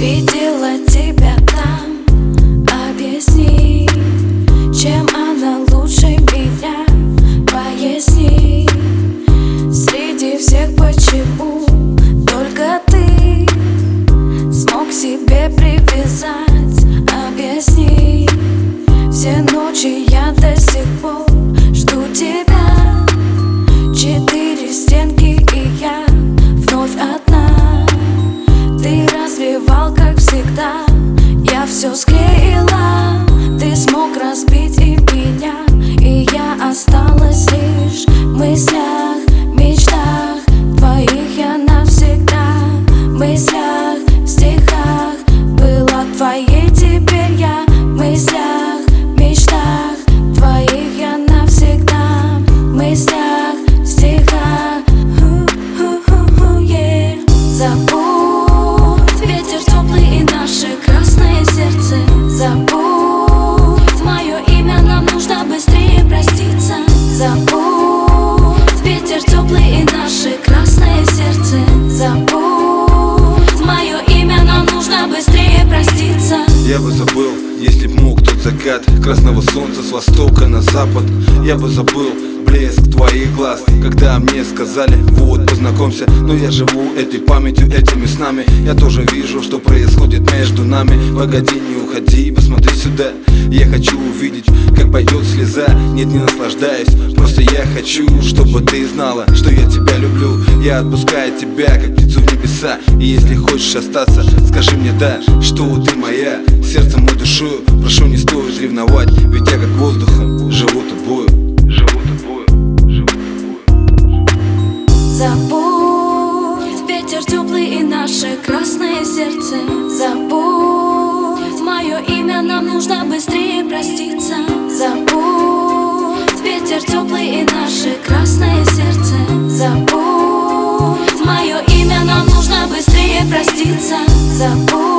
Видела тебя там, объясни, чем она лучше меня, поясни. Среди всех почему только ты смог себе привязать, объясни. Все ночи я до сих пор жду тебя. 4 стенки и я вновь одна. Ты развивал, как всегда, я все склеила. Ты смог разбить и меня, и я осталась лишь в мыслях, мечтах твоих я навсегда. В мыслях, в стихах была твоей, теперь я в мыслях, мечтах твоих я навсегда. В мыслях, в стихах, yeah. Забудь ветер теплый и наше красное сердце. Забудь мое имя, нам нужно быстрее проститься. Забудь ветер теплый и наше красное сердце. Забудь мое имя, нам нужно быстрее проститься. Я бы забыл, если б мог, тот закат красного солнца с востока на запад. Я бы забыл блеск твоих глаз, когда мне сказали: вот, познакомься. Но я живу этой памятью, этими снами. Я тоже вижу, что происходит между нами. Погоди, не уходи, посмотри сюда. Я хочу увидеть, как пойдет слеза. Нет, не наслаждаюсь, просто я хочу, чтобы ты знала, что я тебя люблю. Я отпускаю тебя, как птицу в небеса. И если хочешь остаться, скажи мне да, что ты моя, сердцем и душою. Прошу, не стоит ревновать, ведь я как воздухом живу тобою. Забудь ветер теплый и наше красное сердце. Забудь мое имя, нам нужно быстрее проститься. Забудь ветер теплый и наше красное сердце. Забудь мое имя, нам нужно быстрее проститься. Забудь